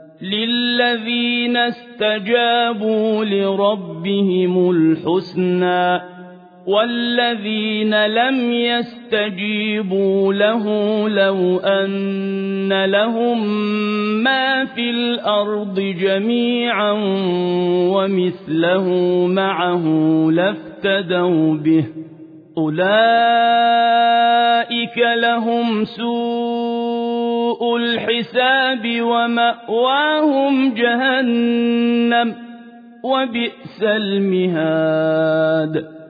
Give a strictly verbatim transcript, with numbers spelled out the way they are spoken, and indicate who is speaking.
Speaker 1: للذين استجابوا لربهم الحسنى والذين لم يستجيبوا له لو أن لهم ما في الأرض جميعا ومثله معه لافتدوا به أولئك لهم سوء الحساب ومأواهم جهنم وبئس المهاد